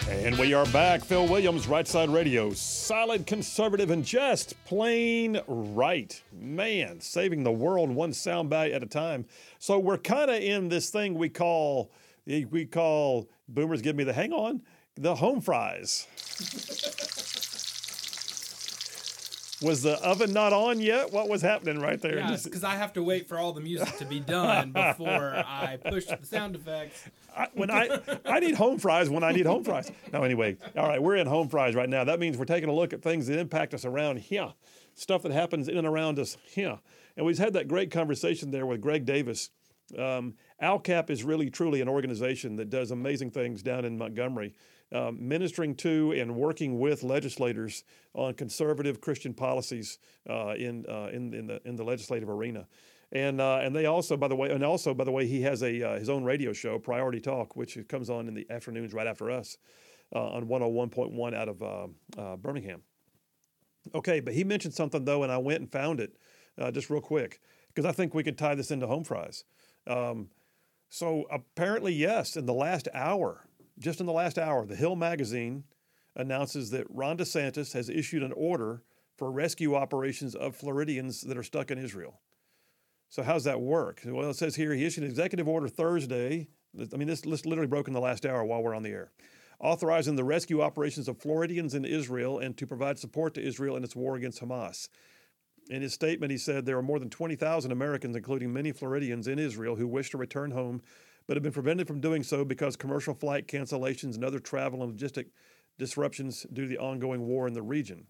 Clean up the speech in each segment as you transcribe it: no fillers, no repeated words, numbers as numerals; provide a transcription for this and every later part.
And we are back. Phil Williams, Right Side Radio. Solid conservative and just plain right. Man, saving the world one soundbite at a time. So we're kind of in this thing we call boomers give me the hang on, the home fries. Was the oven not on yet? What was happening right there? Yeah, because I have to wait for all the music to be done before I push the sound effects. I need home fries when I need home fries. No, anyway, all right, we're in home fries right now. That means we're taking a look at things that impact us around here, stuff that happens in and around us here. And we've had that great conversation there with Greg Davis. ALCAP is really, truly an organization that does amazing things down in Montgomery, ministering to and working with legislators on conservative Christian policies in the legislative arena. And they also, by the way, he has his own radio show, Priority Talk, which comes on in the afternoons right after us on 101.1 out of Birmingham. Okay, but he mentioned something though, and I went and found it just real quick because I think we could tie this into home fries. So apparently, yes, in the last hour, the Hill magazine announces that Ron DeSantis has issued an order for rescue operations of Floridians that are stuck in Israel. So how's that work? Well, it says here he issued an executive order Thursday. I mean, this literally broke in the last hour while we're on the air, authorizing the rescue operations of Floridians in Israel and to provide support to Israel in its war against Hamas. In his statement, he said there are more than 20,000 Americans, including many Floridians in Israel, who wish to return home, but have been prevented from doing so because commercial flight cancellations and other travel and logistic disruptions due to the ongoing war in the region.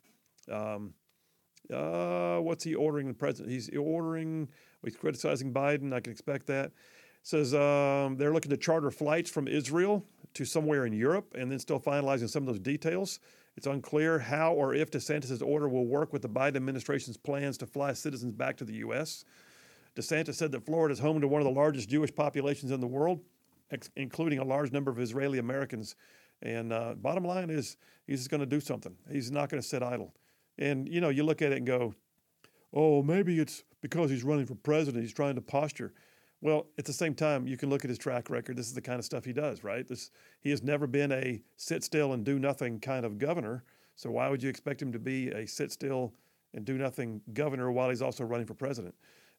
What's he ordering the president? He's criticizing Biden. I can expect that. Says they're looking to charter flights from Israel to somewhere in Europe and then still finalizing some of those details. It's unclear how or if DeSantis' order will work with the Biden administration's plans to fly citizens back to the U.S. DeSantis said that Florida is home to one of the largest Jewish populations in the world, including a large number of Israeli Americans. And bottom line is he's going to do something. He's not going to sit idle. And, you know, you look at it and go, oh, maybe it's because he's running for president. He's trying to posture. Well, at the same time, you can look at his track record. This is the kind of stuff he does, right? He has never been a sit still and do nothing kind of governor. So why would you expect him to be a sit still and do nothing governor while he's also running for president?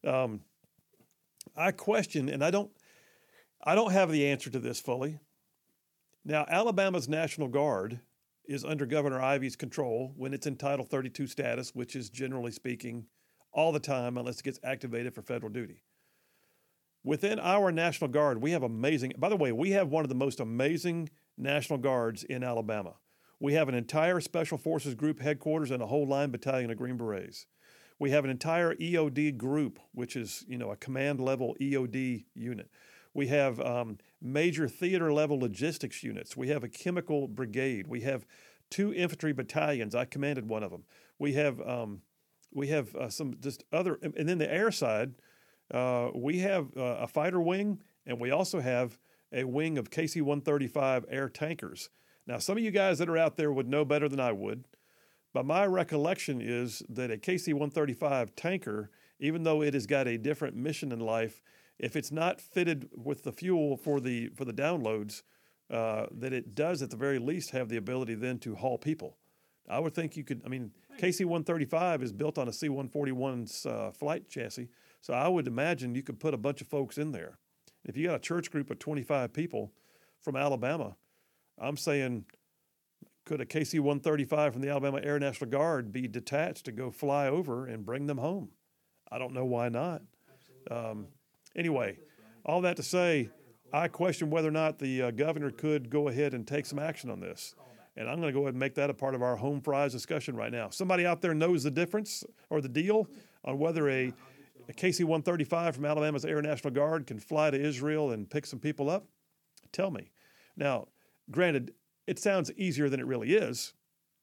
I question, and I don't have the answer to this fully. Now, Alabama's National Guard is under Governor Ivey's control when it's in Title 32 status, which is generally speaking all the time unless it gets activated for federal duty. Within our National Guard, we have we have one of the most amazing National Guards in Alabama. We have an entire Special Forces Group headquarters and a whole line battalion of Green Berets. We have an entire EOD group, which is, a command level EOD unit. We have major theater level logistics units. We have a chemical brigade. We have 2 infantry battalions. I commanded one of them. We have some just other, and then the air side, we have a fighter wing, and we also have a wing of KC-135 air tankers. Now, some of you guys that are out there would know better than I would, but my recollection is that a KC-135 tanker, even though it has got a different mission in life, if it's not fitted with the fuel for the downloads, that it does at the very least have the ability then to haul people. I would think you could, KC-135 is built on a C-141's flight chassis, so I would imagine you could put a bunch of folks in there. If you got a church group of 25 people from Alabama, I'm saying, could a KC-135 from the Alabama Air National Guard be detached to go fly over and bring them home? I don't know why not. Anyway, all that to say, I question whether or not the governor could go ahead and take some action on this. And I'm going to go ahead and make that a part of our home fries discussion right now. Somebody out there knows the difference or the deal on whether a KC-135 from Alabama's Air National Guard can fly to Israel and pick some people up? Tell me. Now, granted, it sounds easier than it really is,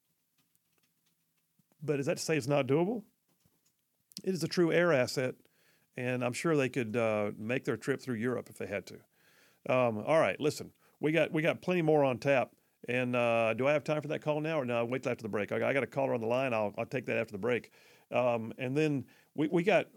but is that to say it's not doable? It is a true air asset, and I'm sure they could make their trip through Europe if they had to. All right, listen, we got plenty more on tap. And do I have time for that call now, or no? Wait till after the break. I got a caller on the line. I'll take that after the break. And then we got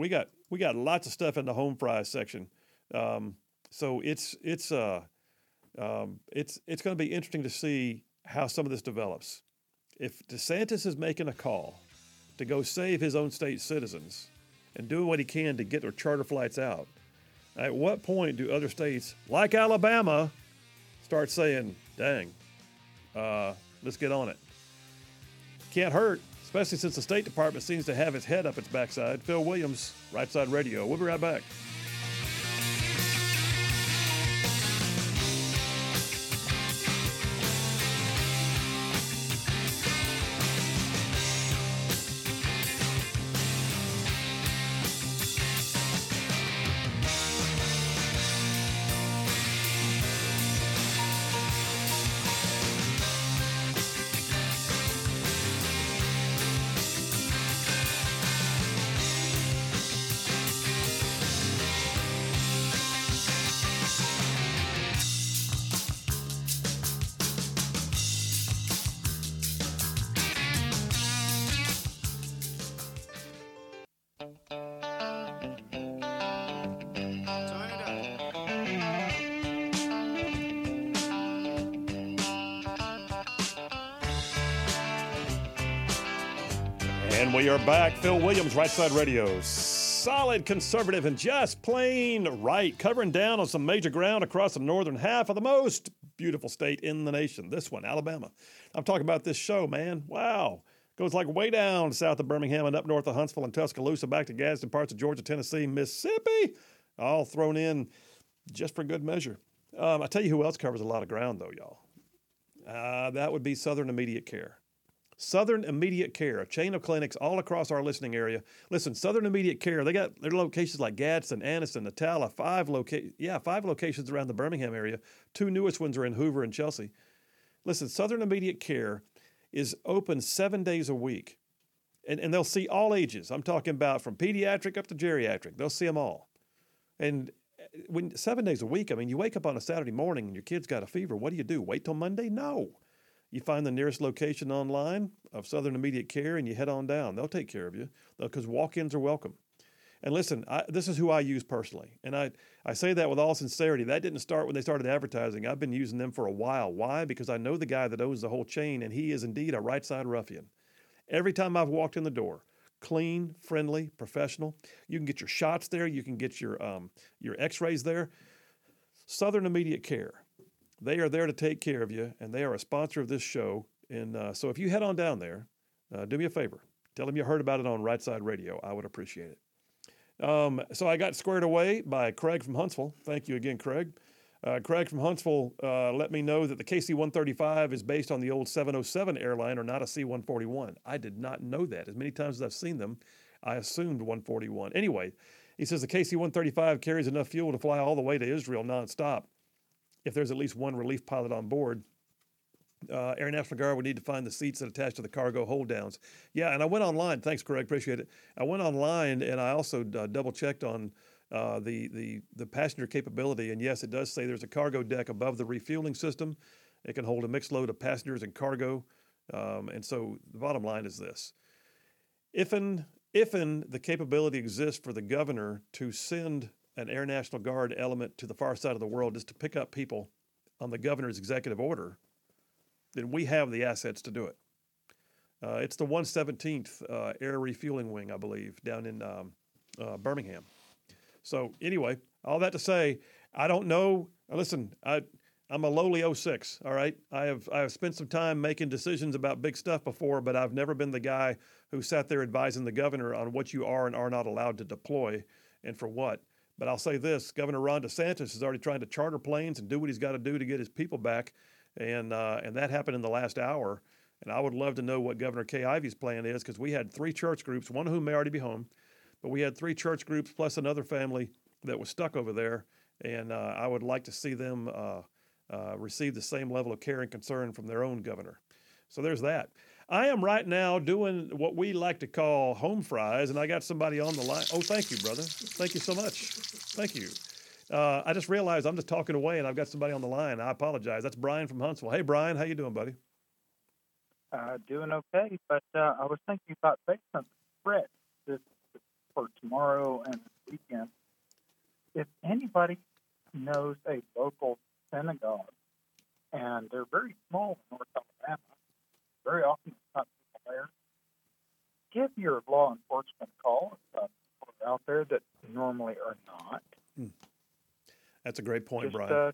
lots of stuff in the home fries section. So it's It's going to be interesting to see how some of this develops. If DeSantis is making a call to go save his own state citizens and doing what he can to get their charter flights out, at what point do other states, like Alabama, start saying, dang, let's get on it? Can't hurt, especially since the State Department seems to have its head up its backside. Phil Williams, Right Side Radio. We'll be right back. And we are back. Phil Williams, Right Side Radio. Solid conservative and just plain right. Covering down on some major ground across the northern half of the most beautiful state in the nation. This one, Alabama. I'm talking about this show, man. Wow. Goes like way down south of Birmingham and up north of Huntsville and Tuscaloosa, back to Gadsden, parts of Georgia, Tennessee, Mississippi. All thrown in just for good measure. I tell you who else covers a lot of ground, though, y'all. That would be Southern Immediate Care. Southern Immediate Care, a chain of clinics all across our listening area. Listen, Southern Immediate Care, they got their locations like Gadsden, Anniston, Natala, 5 locations around the Birmingham area. 2 newest ones are in Hoover and Chelsea. Listen, Southern Immediate Care is open 7 days a week, and they'll see all ages. I'm talking about from pediatric up to geriatric. They'll see them all. And when 7 days a week, I mean, you wake up on a Saturday morning and your kid's got a fever. What do? Wait till Monday? No. You find the nearest location online of Southern Immediate Care and you head on down. They'll take care of you because walk-ins are welcome. And listen, this is who I use personally. And I say that with all sincerity. That didn't start when they started advertising. I've been using them for a while. Why? Because I know the guy that owns the whole chain, and he is indeed a right-side ruffian. Every time I've walked in the door, clean, friendly, professional. You can get your shots there. You can get your x-rays there. Southern Immediate Care. They are there to take care of you, and they are a sponsor of this show. And so if you head on down there, do me a favor. Tell them you heard about it on Right Side Radio. I would appreciate it. So I got squared away by Craig from Huntsville. Thank you again, Craig. Craig from Huntsville let me know that the KC-135 is based on the old 707 airliner, not a C-141. I did not know that. As many times as I've seen them, I assumed 141. Anyway, he says the KC-135 carries enough fuel to fly all the way to Israel nonstop. If there's at least one relief pilot on board, Air National Guard would need to find the seats that attach to the cargo hold downs. Yeah, and I went online. Thanks, Craig. Appreciate it. I went online and I also double checked on the passenger capability. And yes, it does say there's a cargo deck above the refueling system. It can hold a mixed load of passengers and cargo. And so the bottom line is this: if the capability exists for the governor to send an Air National Guard element to the far side of the world just to pick up people on the governor's executive order, then we have the assets to do it. It's the 117th Air Refueling Wing, I believe, down in Birmingham. So anyway, all that to say, I don't know. Listen, I'm a lowly 06, all right? I have spent some time making decisions about big stuff before, but I've never been the guy who sat there advising the governor on what you are and are not allowed to deploy and for what. But I'll say this, Governor Ron DeSantis is already trying to charter planes and do what he's got to do to get his people back, and that happened in the last hour. And I would love to know what Governor Kay Ivey's plan is, because we had 3 church groups, one of whom may already be home, but we had 3 church groups plus another family that was stuck over there, and I would like to see them receive the same level of care and concern from their own governor. So there's that. I am right now doing what we like to call home fries, and I got somebody on the line. Oh, thank you, brother. Thank you so much. Thank you. I just realized I'm just talking away, and I've got somebody on the line. I apologize. That's Brian from Huntsville. Hey, Brian, how you doing, buddy? Doing okay, but I was thinking about making some spread for tomorrow and this weekend. If anybody knows a local synagogue and they're very small in North Alabama. Very often it's not people there. Give your law enforcement a call. People are out there that normally are not. That's a great point, Just, Brian.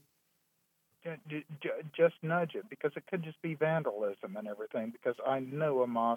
just nudge it, because it could just be vandalism and everything. Because I know a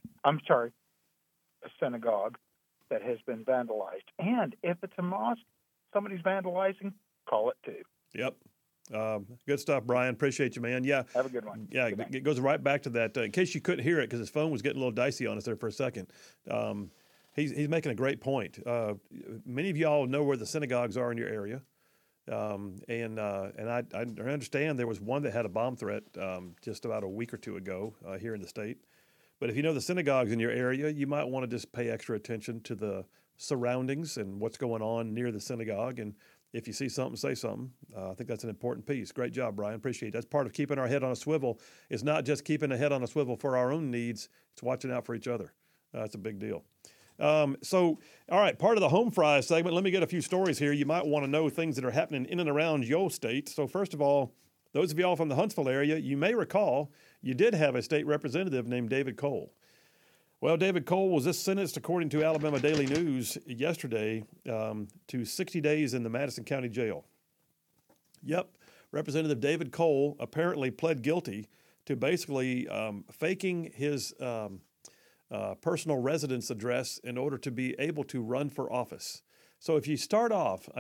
synagogue that has been vandalized. And if it's a mosque, somebody's vandalizing, call it too. Yep. Good stuff, Brian. Appreciate you, man. Yeah. Have a good one. Yeah, Good night. it goes right back to that. In case you couldn't hear it, because his phone was getting a little dicey on us there for a second. He's making a great point. Many of y'all know where the synagogues are in your area. And I understand there was one that had a bomb threat just about a week or two ago here in the state. But if you know the synagogues in your area, you might want to just pay extra attention to the surroundings and what's going on near the synagogue. And if you see something, say something. I think that's an important piece. Great job, Brian. Appreciate it. That's part of keeping our head on a swivel. It's not just keeping a head on a swivel for our own needs. It's watching out for each other. That's a big deal. All right, part of the Home Fries segment, let me get a few stories here. You might want to know things that are happening in and around your state. So first of all, those of y'all from the Huntsville area, you may recall you did have a state representative named David Cole. Well, David Cole was just sentenced, according to Alabama Daily News yesterday, to 60 days in the Madison County Jail. Yep, Representative David Cole apparently pled guilty to basically faking his personal residence address in order to be able to run for office. So if you start off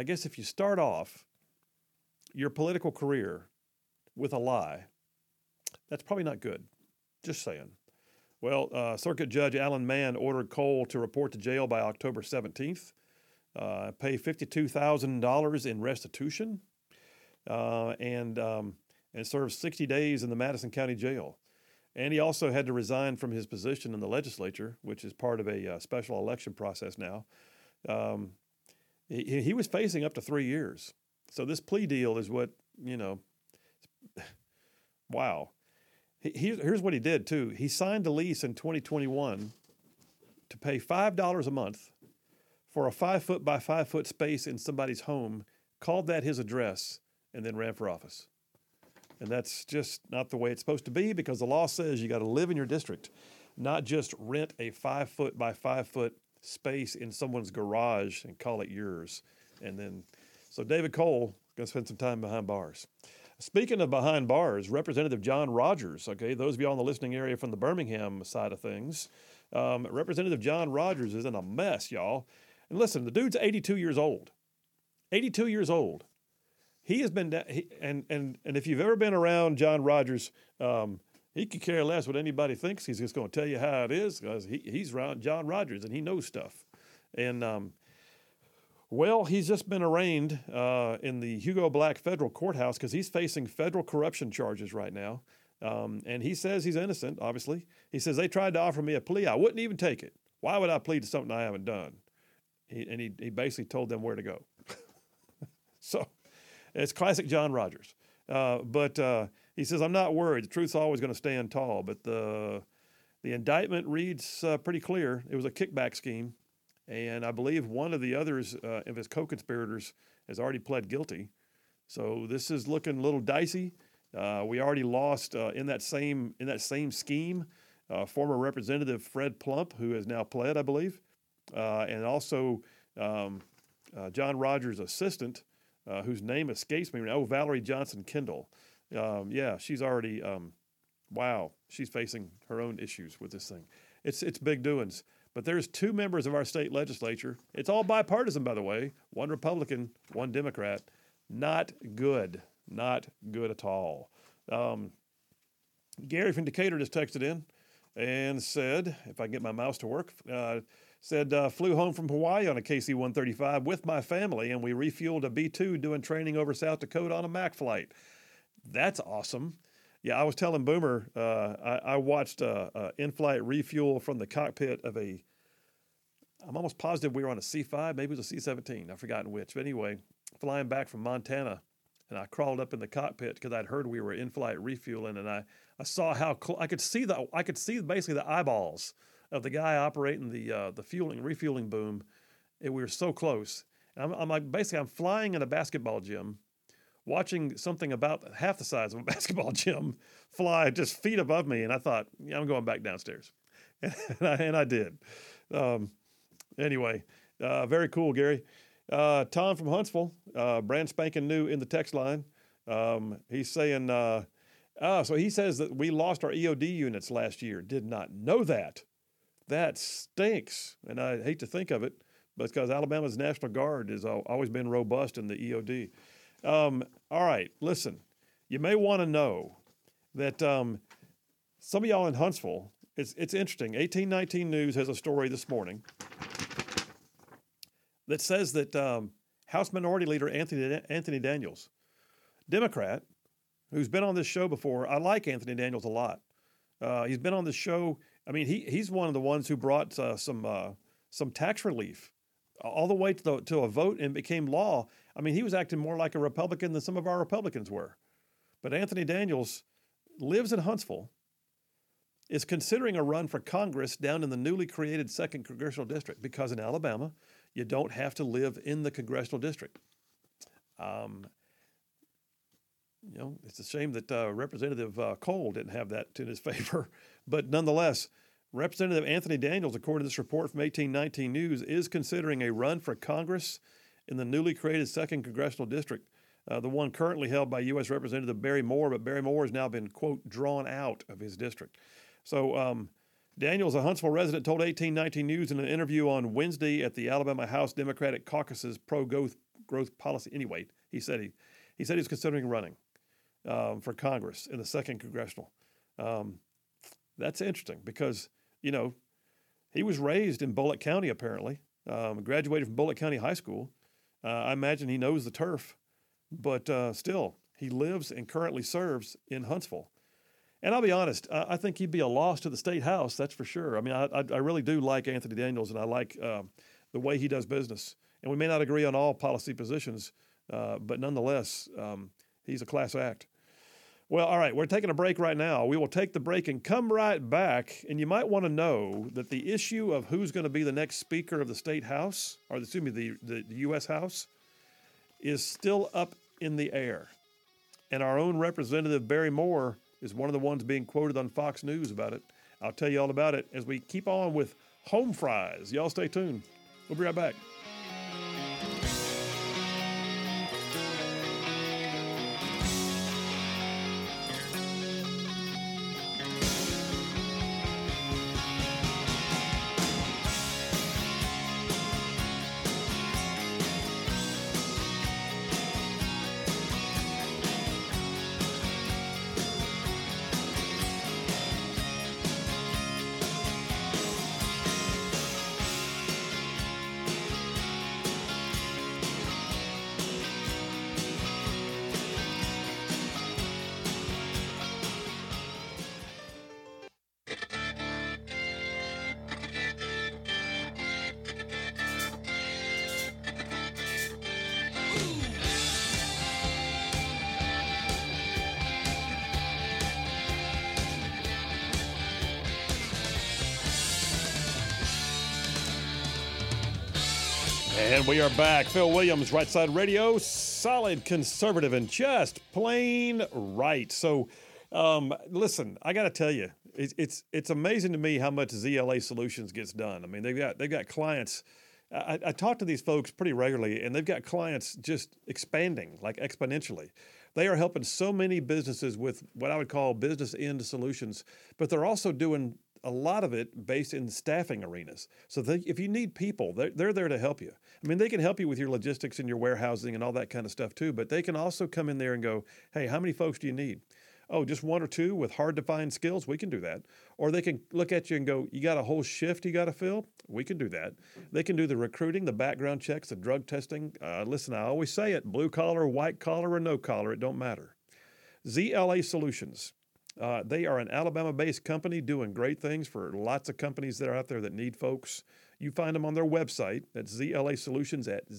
your political career with a lie, that's probably not good. Just saying. Well, Circuit Judge Alan Mann ordered Cole to report to jail by October 17th, pay $52,000 in restitution, and serve 60 days in the Madison County Jail. And he also had to resign from his position in the legislature, which is part of a special election process now. He was facing up to 3 years. So this plea deal is what, wow. Here's what he did, too. He signed a lease in 2021 to pay $5 a month for a 5-foot by 5-foot space in somebody's home, called that his address, and then ran for office. And that's just not the way it's supposed to be, because the law says you got to live in your district, not just rent a 5-foot by 5-foot space in someone's garage and call it yours. So David Cole is going to spend some time behind bars. Speaking of behind bars, Representative John Rogers, okay, those of you on the listening area from the Birmingham side of things, Representative John Rogers is in a mess, y'all. And listen, the dude's 82 years old. 82 years old. He has been, and if you've ever been around John Rogers, he could care less what anybody thinks. He's just going to tell you how it is, because he's around John Rogers and he knows stuff. And well, he's just been arraigned in the Hugo Black Federal Courthouse because he's facing federal corruption charges right now. And he says he's innocent, obviously. He says, they tried to offer me a plea. I wouldn't even take it. Why would I plead to something I haven't done? He basically told them where to go. So it's classic John Rogers. But he says, I'm not worried. The truth's always going to stand tall. But the indictment reads pretty clear. It was a kickback scheme. And I believe one of the others of his co-conspirators has already pled guilty. So this is looking a little dicey. We already lost in that same scheme former Representative Fred Plump, who has now pled, I believe, and also John Rogers' assistant, whose name escapes me. Oh, Valerie Johnson Kendall. Yeah, she's already. Wow, she's facing her own issues with this thing. It's big doings. But there's 2 members of our state legislature. It's all bipartisan, by the way. 1 Republican, 1 Democrat. Not good. Not good at all. Gary from Decatur just texted in and said, if I can get my mouse to work, flew home from Hawaii on a KC-135 with my family, and we refueled a B-2 doing training over South Dakota on a MAC flight. That's awesome. Yeah, I was telling Boomer, I watched in-flight refuel from the cockpit of I'm almost positive we were on a C-5, maybe it was a C-17, I've forgotten which. But anyway, flying back from Montana, and I crawled up in the cockpit because I'd heard we were in-flight refueling, and I saw how I could see basically the eyeballs of the guy operating the refueling boom, and we were so close. And I'm flying in a basketball gym, watching something about half the size of a basketball gym fly just feet above me. And I thought, yeah, I'm going back downstairs. And I did. Anyway, very cool, Gary. Tom from Huntsville, brand spanking new in the text line. He's saying, so he says that we lost our EOD units last year. Did not know that. That stinks. And I hate to think of it, but because Alabama's National Guard has always been robust in the EOD. All right, listen, you may want to know that some of y'all in Huntsville, it's interesting. 1819 News has a story this morning that says that House Minority Leader Anthony Daniels, Democrat, who's been on this show before. I like Anthony Daniels a lot. He's been on this show. I mean, he's one of the ones who brought some tax relief all the way to a vote and became law. I mean, he was acting more like a Republican than some of our Republicans were. But Anthony Daniels lives in Huntsville, is considering a run for Congress down in the newly created 2nd Congressional District, because in Alabama, you don't have to live in the congressional district. It's a shame that Representative Cole didn't have that in his favor. But nonetheless, Representative Anthony Daniels, according to this report from 1819 News, is considering a run for Congress in the newly created 2nd Congressional District, the one currently held by U.S. Representative Barry Moore, but Barry Moore has now been, quote, drawn out of his district. So Daniels, a Huntsville resident, told 1819 News in an interview on Wednesday at the Alabama House Democratic Caucus's pro-growth policy. Anyway, he said he's considering running for Congress in the 2nd Congressional. That's interesting because, he was raised in Bullitt County, apparently, graduated from Bullitt County High School. I imagine he knows the turf, but still, he lives and currently serves in Huntsville. And I'll be honest, I think he'd be a loss to the state house, that's for sure. I mean, I really do like Anthony Daniels, and I like the way he does business. And we may not agree on all policy positions, but nonetheless, he's a class act. Well, all right, we're taking a break right now. We will take the break and come right back. And you might want to know that the issue of who's going to be the next Speaker of the State House, or excuse me, the U.S. House, is still up in the air. And our own Representative Barry Moore is one of the ones being quoted on Fox News about it. I'll tell you all about it as we keep on with Home Fries. Y'all stay tuned. We'll be right back. And we are back. Phil Williams, Right Side Radio, solid conservative and just plain right. So, listen, I got to tell you, it's amazing to me how much ZLA Solutions gets done. I mean, they've got clients. I talk to these folks pretty regularly, and they've got clients just expanding like exponentially. They are helping so many businesses with what I would call business end solutions, but they're also doing a lot of it based in staffing arenas. So if you need people, they're there to help you. I mean, they can help you with your logistics and your warehousing and all that kind of stuff too, but they can also come in there and go, hey, how many folks do you need? Oh, just one or two with hard-to-find skills? We can do that. Or they can look at you and go, you got a whole shift you got to fill? We can do that. They can do the recruiting, the background checks, the drug testing. Listen, I always say it, blue collar, white collar, or no collar, it don't matter. ZLA Solutions. They are an Alabama-based company doing great things for lots of companies that are out there that need folks. You find them on their website. That's ZLA Solutions at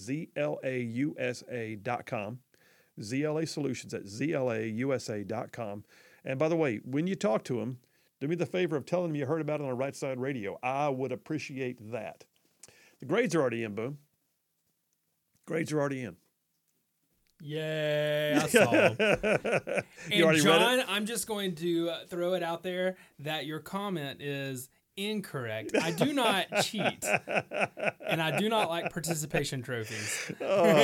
zlausa.com. ZLA Solutions at zlausa.com. And by the way, when you talk to them, do me the favor of telling them you heard about it on Right Side Radio. I would appreciate that. The grades are already in, Boom. Grades are already in. Yay, I saw him. You already And John, read it? I'm just going to throw it out there that your comment is incorrect. I do not cheat, and I do not like participation trophies.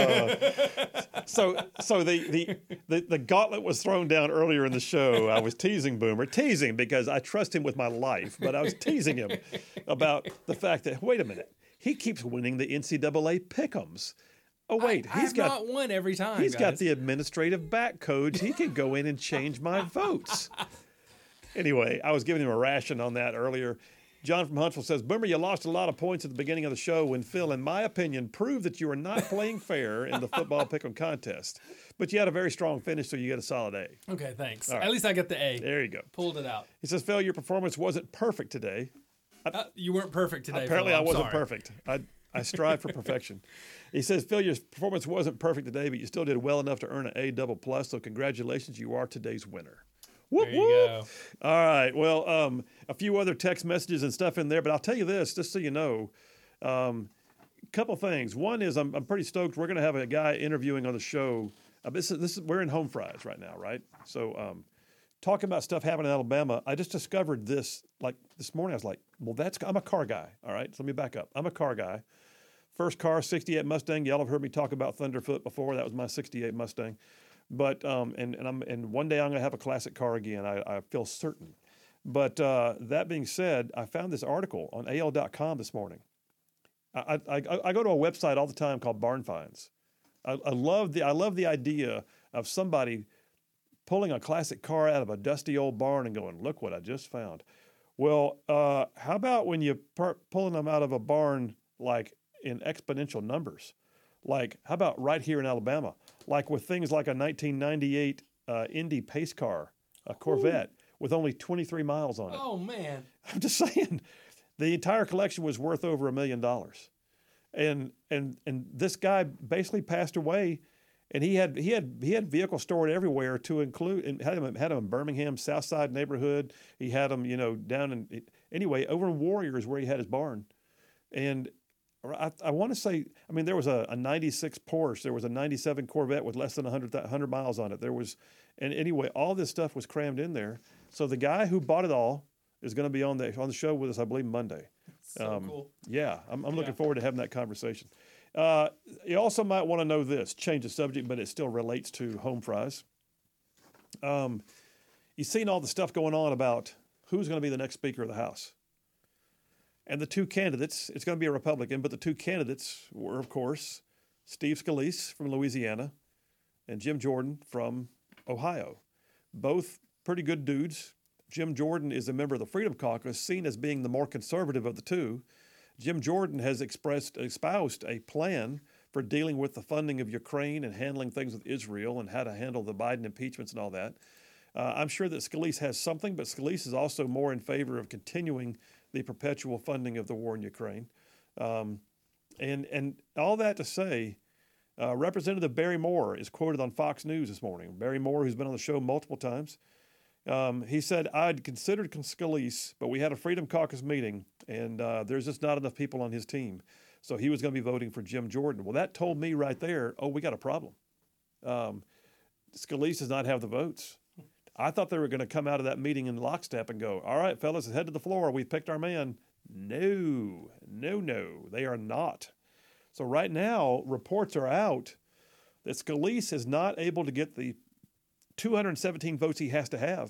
So the gauntlet was thrown down earlier in the show. I was teasing Boomer, because I trust him with my life, but I was teasing him about the fact that, wait a minute, he keeps winning the NCAA pick'ems. Oh wait, I have not won every time. He's got guys. the administrative back codes. He can go in and change my votes. Anyway, I was giving him a ration on that earlier. John from Huntsville says, Boomer, you lost a lot of points at the beginning of the show when Phil, in my opinion, proved that you are not playing fair in the football pick'em contest. But you had a very strong finish, so you get a solid A. Okay, thanks. right. At least I got the A. There you go. Pulled it out. He says, Phil, your performance wasn't perfect today. You weren't perfect today. Apparently, Phil. I I'm wasn't sorry. perfect. I strive for perfection. He says, Phil, your performance wasn't perfect today, but you still did well enough to earn an A double plus. So congratulations, you are today's winner. Whoop, There you whoop. go. All right. Well, a few other text messages and stuff in there, but I'll tell you this, just so you know, couple things. One is I'm pretty stoked. We're going to have a guy interviewing on the show. We're in Home Fries right now, right? So talking about stuff happening in Alabama, I just discovered this like this morning. I was like, well, I'm a car guy. All right. So let me back up. I'm a car guy. First car, 68 Mustang. Y'all have heard me talk about Thunderfoot before. That was my 68 Mustang. But and one day I'm going to have a classic car again. I feel certain. But that being said, I found this article on AL.com this morning. I go to a website all the time called Barn Finds. I love the idea of somebody pulling a classic car out of a dusty old barn and going, look what I just found. Well, how about when you pulling them out of a barn like in exponential numbers? Like, how about right here in Alabama? Like with things like a 1998 Indy pace car, a Corvette, with only 23 miles on it. Oh man. I'm just saying, the entire collection was worth over $1 million. And this guy basically passed away, and he had vehicles stored everywhere to include, and had him in Birmingham, South Side neighborhood. He had them, down in anyway over in Warriors where he had his barn, and I want to say, I mean, there was a 96 Porsche, there was a 97 Corvette with less than 100 miles on it. There was, and anyway, all this stuff was crammed in there. So the guy who bought it all is going to be on the show with us, I believe, Monday. So cool. Yeah, I'm looking forward to having that conversation. You also might want to know this, change the subject, but it still relates to Home Fries. You've seen all the stuff going on about who's going to be the next Speaker of the House. And the two candidates, it's going to be a Republican, but the two candidates were, of course, Steve Scalise from Louisiana and Jim Jordan from Ohio. Both pretty good dudes. Jim Jordan is a member of the Freedom Caucus, seen as being the more conservative of the two. Jim Jordan has espoused a plan for dealing with the funding of Ukraine and handling things with Israel and how to handle the Biden impeachments and all that. I'm sure that Scalise has something, but Scalise is also more in favor of continuing the perpetual funding of the war in Ukraine. And all that to say, Representative Barry Moore is quoted on Fox News this morning. Barry Moore, who's been on the show multiple times, he said, I'd considered Scalise, but we had a Freedom Caucus meeting, and there's just not enough people on his team. So he was going to be voting for Jim Jordan. Well, that told me right there, we got a problem. Scalise does not have the votes. I thought they were going to come out of that meeting in lockstep and go, all right, fellas, head to the floor. We picked our man. No, they are not. So right now, reports are out that Scalise is not able to get the 217 votes he has to have,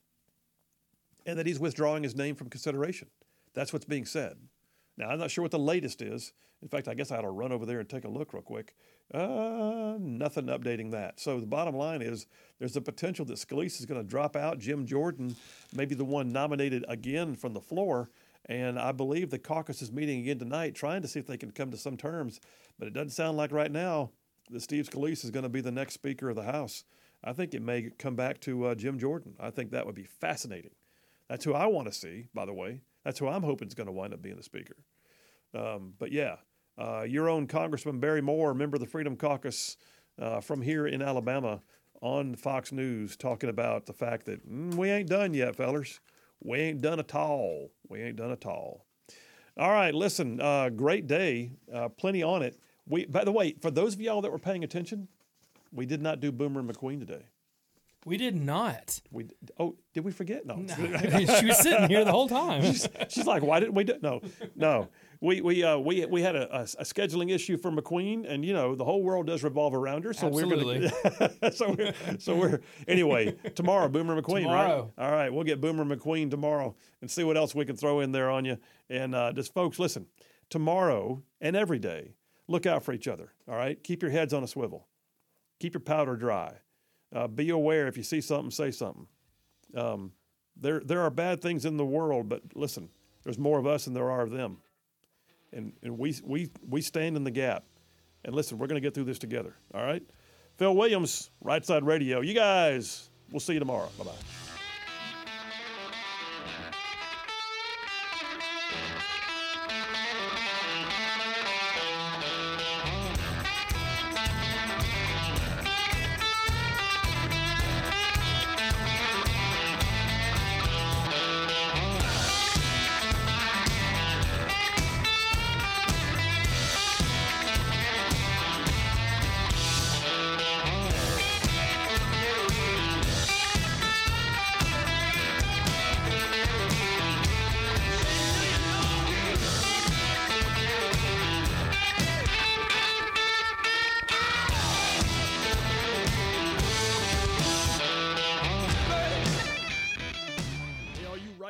and that he's withdrawing his name from consideration. That's what's being said. Now, I'm not sure what the latest is. In fact, I guess I ought to run over there and take a look real quick. Nothing updating that. So the bottom line is there's the potential that Scalise is going to drop out. Jim Jordan may be the one nominated again from the floor. And I believe the caucus is meeting again tonight, trying to see if they can come to some terms. But it doesn't sound like right now that Steve Scalise is going to be the next Speaker of the House. I think it may come back to Jim Jordan. I think that would be fascinating. That's who I want to see, by the way. That's who I'm hoping is going to wind up being the Speaker. But yeah, your own Congressman Barry Moore, member of the Freedom Caucus from here in Alabama, on Fox News talking about the fact that we ain't done yet, fellers. We ain't done at all. We ain't done at all. All right, listen, great day, plenty on it. By the way, for those of y'all that were paying attention, We did not do Boomer and McQueen today. We did not. Did we forget? No. She was sitting here the whole time. She's like, why didn't we do? No. We had a scheduling issue for McQueen, and the whole world does revolve around her. So Absolutely. we're anyway tomorrow. Boomer McQueen, Tomorrow. right? All right, we'll get Boomer McQueen tomorrow and see what else we can throw in there on you. And just folks, listen, tomorrow and every day, look out for each other. All right, keep your heads on a swivel, keep your powder dry. Be aware if you see something, say something. There are bad things in the world, but listen, there's more of us than there are of them. And we stand in the gap. And listen, we're going to get through this together. All right? Phil Williams, Right Side Radio. You guys, we'll see you tomorrow. Bye-bye.